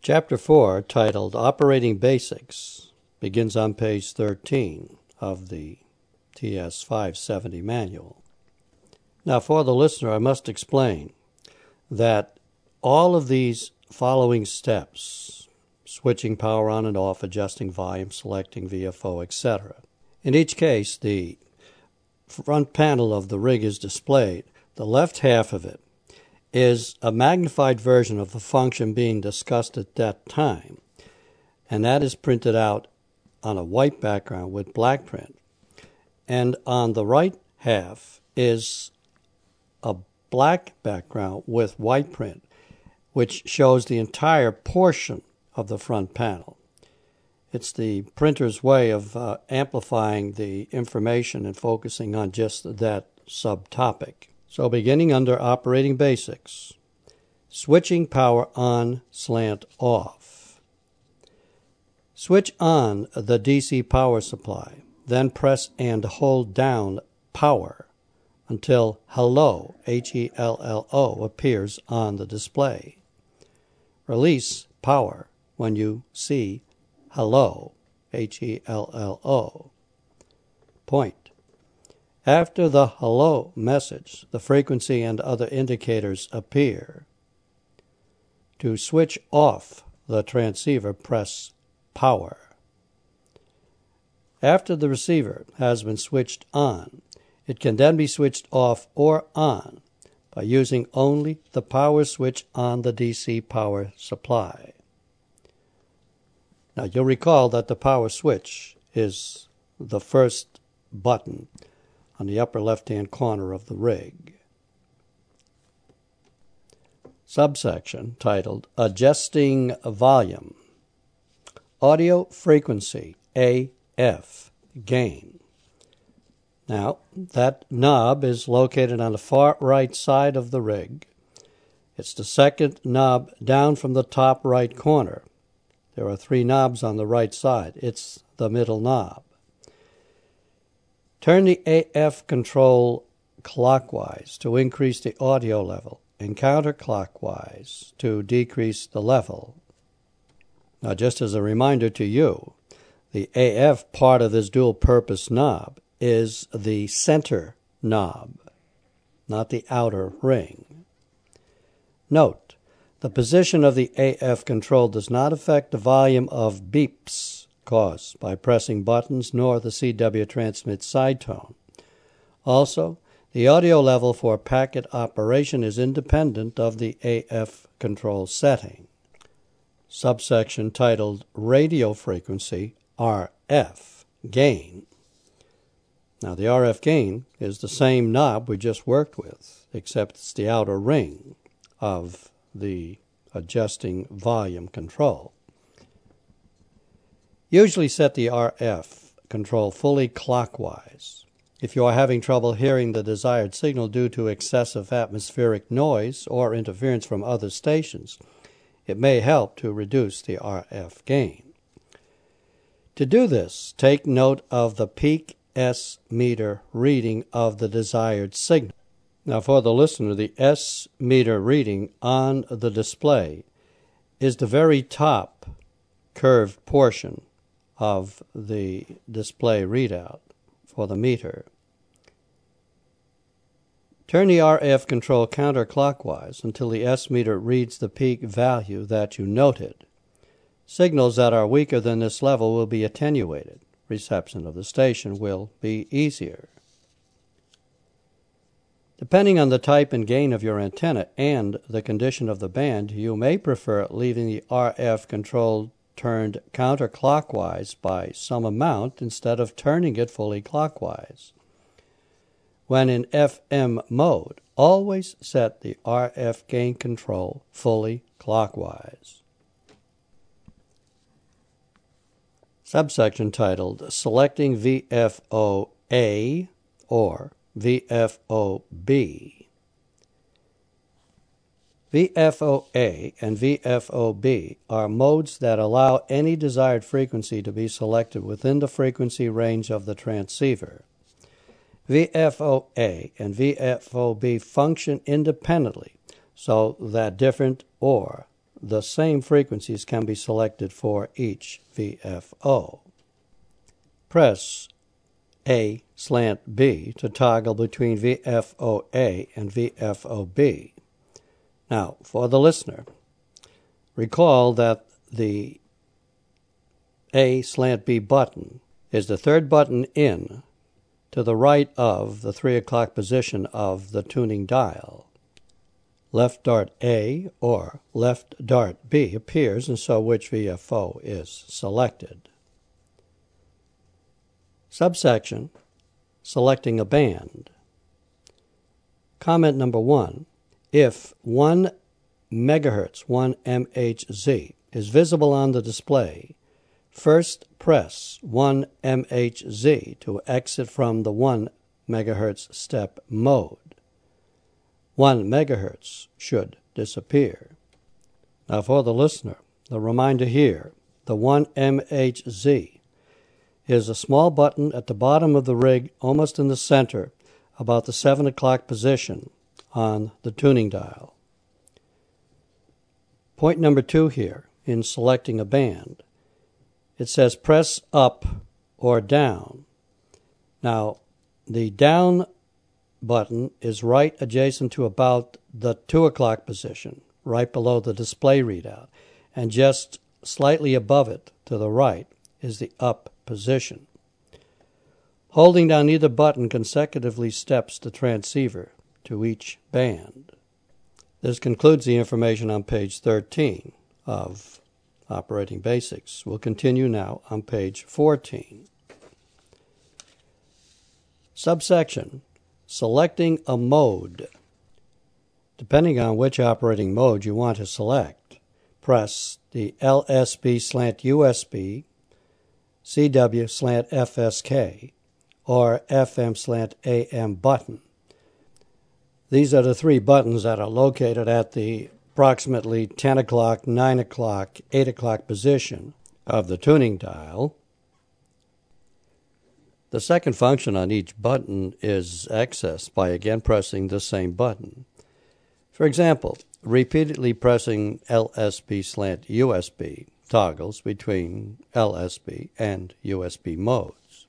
Chapter 4, titled Operating Basics, begins on page 13 of the TS 570 manual. Now, for the listener, I must explain that all of these following steps, switching power on and off, adjusting volume, selecting VFO, etc. In each case, the front panel of the rig is displayed. The left half of it is a magnified version of the function being discussed at that time, and that is printed out on a white background with black print. And on the right half is a black background with white print, which shows the entire portion of the front panel. It's the printer's way of amplifying the information and focusing on just that subtopic. So beginning under Operating Basics, switching power on, slant off. Switch on the DC power supply, then press and hold down power until hello, H-E-L-L-O, appears on the display. Release power when you see hello, H-E-L-L-O. Point. After the hello message, the frequency and other indicators appear. To switch off the transceiver, press power. After the receiver has been switched on, it can then be switched off or on by using only the power switch on the DC power supply. Now, you'll recall that the power switch is the first button on the upper left-hand corner of the rig. Subsection titled Adjusting Volume. Audio Frequency, AF, Gain. Now, that knob is located on the far right side of the rig. It's the second knob down from the top right corner. There are 3 knobs on the right side. It's the middle knob. Turn the AF control clockwise to increase the audio level and counterclockwise to decrease the level. Now, just as a reminder to you, the AF part of this dual-purpose knob is the center knob, not the outer ring. Note, the position of the AF control does not affect the volume of beeps caused by pressing buttons, nor the CW transmit side tone. Also, the audio level for packet operation is independent of the AF control setting. Subsection titled Radio Frequency, RF, Gain. Now, the RF gain is the same knob we just worked with, except it's the outer ring of the adjusting volume control. Usually set the RF control fully clockwise. If you are having trouble hearing the desired signal due to excessive atmospheric noise or interference from other stations, it may help to reduce the RF gain. To do this, take note of the peak S meter reading of the desired signal. Now, for the listener, the S meter reading on the display is the very top curved portion of the display readout for the meter. Turn the RF control counterclockwise until the S meter reads the peak value that you noted. Signals that are weaker than this level will be attenuated. Reception of the station will be easier. Depending on the type and gain of your antenna and the condition of the band, you may prefer leaving the RF control turned counterclockwise by some amount instead of turning it fully clockwise. When in FM mode, always set the RF gain control fully clockwise. Subsection titled Selecting VFO-A or VFO-B. VFO-A and VFO-B are modes that allow any desired frequency to be selected within the frequency range of the transceiver. VFO-A and VFO-B function independently so that different or the same frequencies can be selected for each VFO. Press A/B to toggle between VFO-A and VFO-B. Now, for the listener, recall that the A/B button is the third button in to the right of the 3 o'clock position of the tuning dial. Left dart A or left dart B appears, and so which VFO is selected. Subsection, selecting a band. Comment number 1. If 1 megahertz, 1 MHz, is visible on the display, first press 1 MHz to exit from the 1 megahertz step mode. 1 megahertz should disappear. Now for the listener, the reminder here, the 1 MHz is a small button at the bottom of the rig, almost in the center, about the 7 o'clock position on the tuning dial. Point number 2 here, in selecting a band, it says press up or down. Now, the down button is right adjacent to about the 2 o'clock position, right below the display readout, and just slightly above it to the right is the up position. Holding down either button consecutively steps the transceiver to each band. This concludes the information on page 13 of Operating Basics. We'll continue now on page 14. Subsection, selecting a mode. Depending on which operating mode you want to select, press the LSB/USB, CW/FSK, or FM/AM button. These are the 3 buttons that are located at the approximately 10 o'clock, 9 o'clock, 8 o'clock position of the tuning dial. The second function on each button is accessed by again pressing the same button. For example, repeatedly pressing LSB/USB toggles between LSB and USB modes.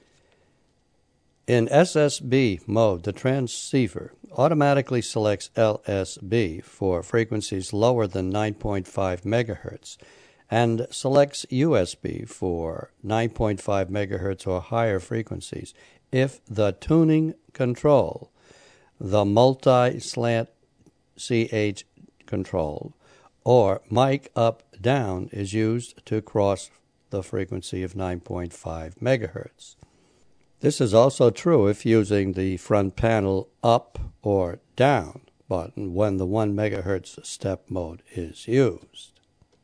In SSB mode, the transceiver automatically selects LSB for frequencies lower than 9.5 megahertz and selects USB for 9.5 megahertz or higher frequencies if the tuning control, the multi-slant CH control, or mic up-down is used to cross the frequency of 9.5 megahertz. This is also true if using the front panel up or down button when the 1 megahertz step mode is used.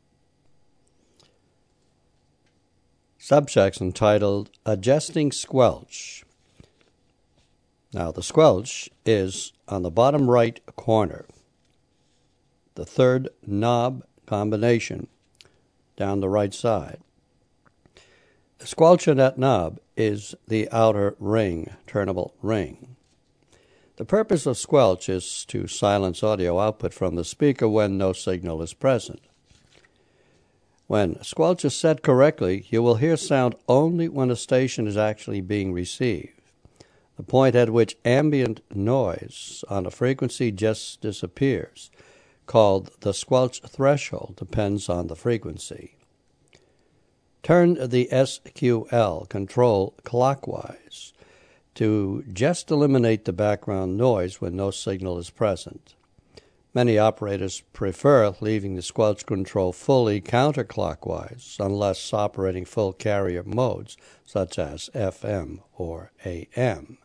Subsection titled Adjusting Squelch. Now the squelch is on the bottom right corner, the third knob combination down the right side. The squelch in that knob is the outer ring, turnable ring. The purpose of squelch is to silence audio output from the speaker when no signal is present. When squelch is set correctly, you will hear sound only when a station is actually being received. The point at which ambient noise on a frequency just disappears, called the squelch threshold, depends on the frequency. Turn the SQL control clockwise to just eliminate the background noise when no signal is present. Many operators prefer leaving the squelch control fully counterclockwise unless operating full carrier modes such as FM or AM.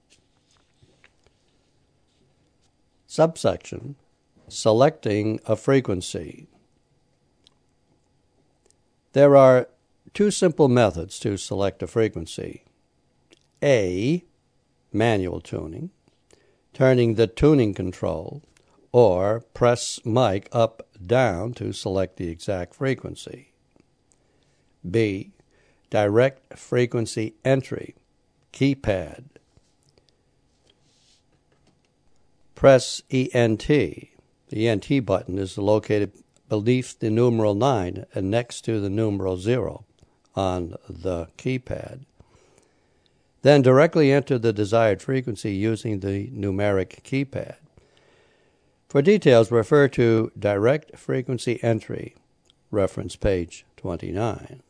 Subsection, selecting a frequency. There are 2 simple methods to select a frequency. A, manual tuning, turning the tuning control, or press mic up, down to select the exact frequency. B, direct frequency entry, keypad. Press ENT. The ENT button is located beneath the numeral 9 and next to the numeral 0 on the keypad. Then directly enter the desired frequency using the numeric keypad. For details, refer to Direct Frequency Entry, reference page 29.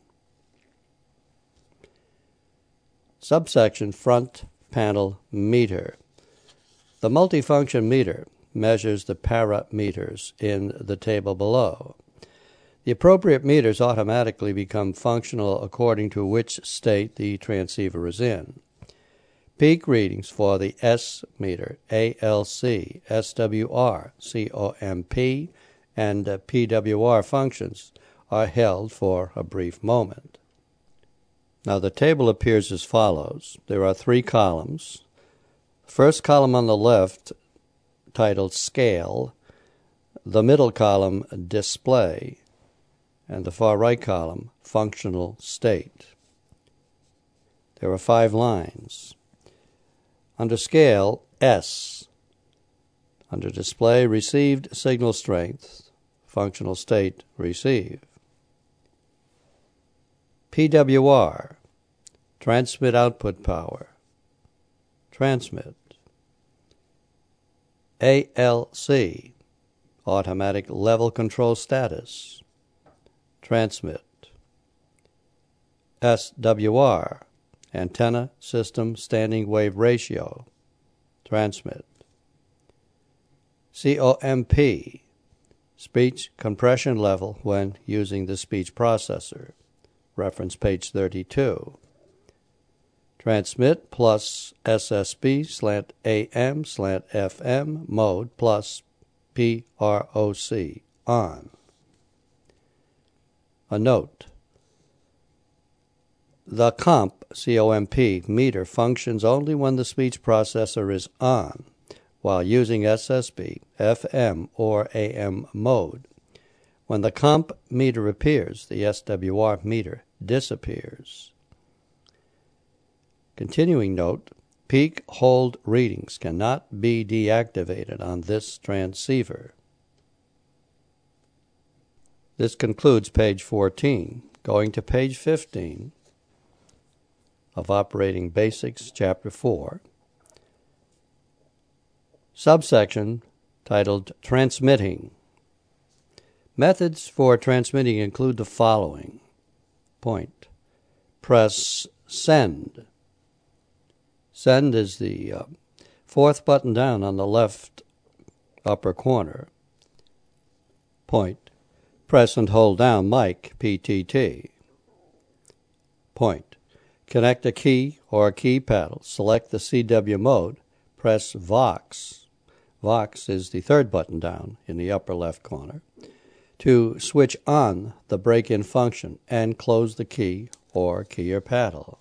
Subsection Front Panel Meter. The multifunction meter measures the parameters in the table below. The appropriate meters automatically become functional according to which state the transceiver is in. Peak readings for the S meter, ALC, SWR, COMP, and PWR functions are held for a brief moment. Now the table appears as follows. There are 3 columns. The first column on the left, titled Scale, the middle column, Display, and the far right column, Functional State. There are 5 lines. Under Scale, S. Under Display, Received Signal Strength, Functional State, Receive. PWR, Transmit Output Power, Transmit. ALC, Automatic Level Control Status, Transmit. SWR, Antenna System Standing Wave Ratio, Transmit. COMP, Speech Compression Level when using the speech processor, reference page 32. Transmit plus SSB slant AM slant FM mode plus PROC on. A note. The COMP meter functions only when the speech processor is on, while using SSB, FM, or AM mode. When the COMP meter appears, the SWR meter disappears. Continuing note, peak hold readings cannot be deactivated on this transceiver. This concludes page 14. Going to page 15 of Operating Basics, Chapter 4. Subsection titled Transmitting. Methods for transmitting include the following. Point. Press Send. Send is the 4th button down on the left upper corner. Point. Press and hold down mic, PTT. Point. Connect a key or a key paddle. Select the CW mode. Press Vox. Vox is the 3rd button down in the upper left corner. To switch on the break-in function and close the key or key or paddle.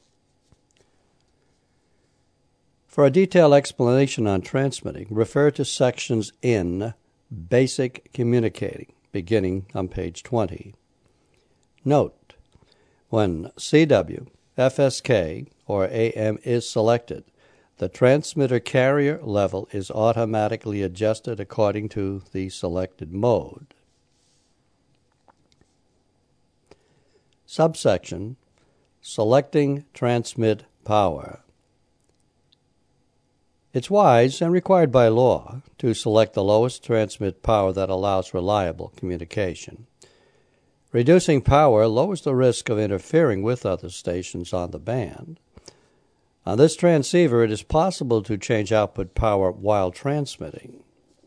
For a detailed explanation on transmitting, refer to sections in Basic Communicating, beginning on page 20. Note, when CW, FSK, or AM is selected, the transmitter carrier level is automatically adjusted according to the selected mode. Subsection, Selecting Transmit Power. It's wise and required by law to select the lowest transmit power that allows reliable communication. Reducing power lowers the risk of interfering with other stations on the band. On this transceiver, it is possible to change output power while transmitting.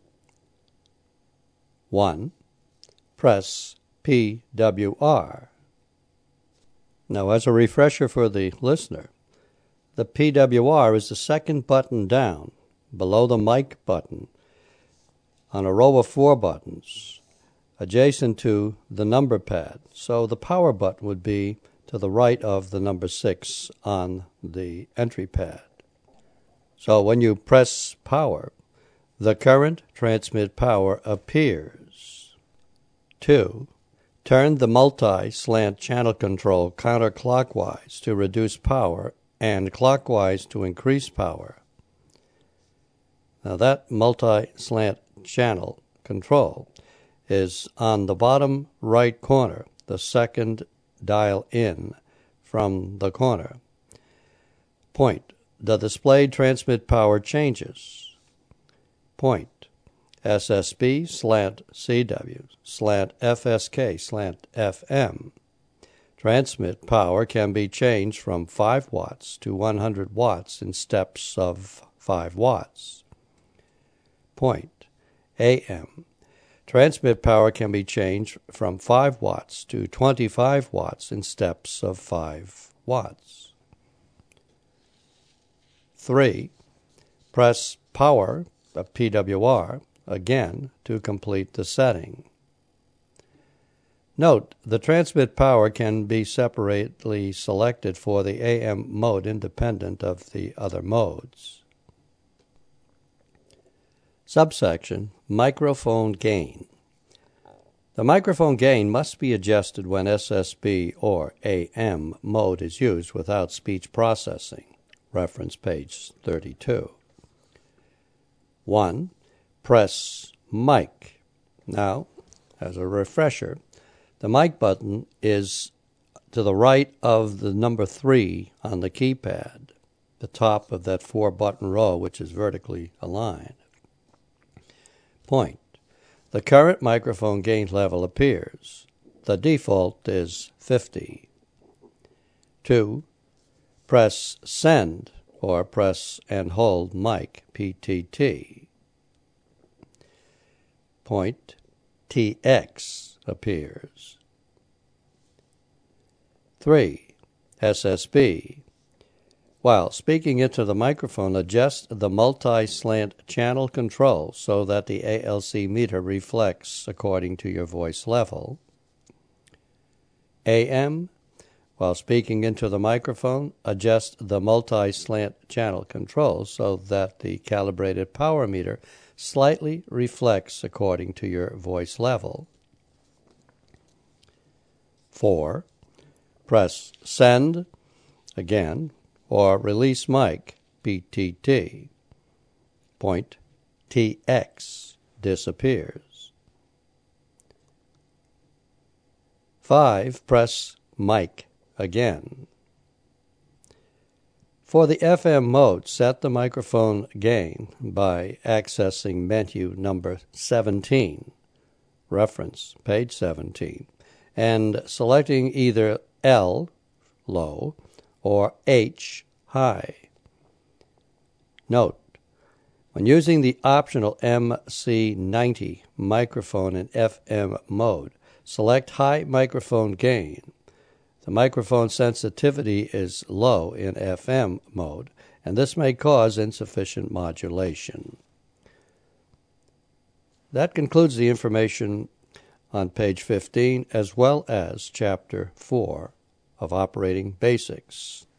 1. Press PWR. Now, as a refresher for the listener, the PWR is the 2nd button down, below the mic button, on a row of 4 buttons, adjacent to the number pad. So the power button would be to the right of the number 6 on the entry pad. So when you press power, the current transmit power appears. 2. Turn the multi-slant channel control counterclockwise to reduce power and clockwise to increase power. Now that multi-slant channel control is on the bottom right corner, the second dial in from the corner. Point. The displayed transmit power changes. Point. SSB slant CW slant FSK slant FM. Transmit power can be changed from 5 watts to 100 watts in steps of 5 watts. Point. AM. Transmit power can be changed from 5 watts to 25 watts in steps of 5 watts. 3. Press power, PWR, again to complete the setting. Note, the transmit power can be separately selected for the AM mode independent of the other modes. Subsection Microphone Gain. The microphone gain must be adjusted when SSB or AM mode is used without speech processing. Reference page 32. 1. Press mic. Now, as a refresher, the mic button is to the right of the number 3 on the keypad, the top of that 4-button row which is vertically aligned. Point. The current microphone gain level appears. The default is 50. 2. Press send or press and hold mic, PTT. Point. TX appears. 3. SSB. While speaking into the microphone, adjust the multi-slant channel control so that the ALC meter reflects according to your voice level. AM. While speaking into the microphone, adjust the multi-slant channel control so that the calibrated power meter slightly reflects according to your voice level. 4. Press send again or release mic, PTT. Point. TX disappears. 5. Press mic again. For the FM mode, set the microphone gain by accessing menu number 17, reference page 17, and selecting either L, low, or H, high. Note, when using the optional MC90 microphone in FM mode, select high microphone gain. The microphone sensitivity is low in FM mode, and this may cause insufficient modulation. That concludes the information on page 15 as well as Chapter 4 of Operating Basics.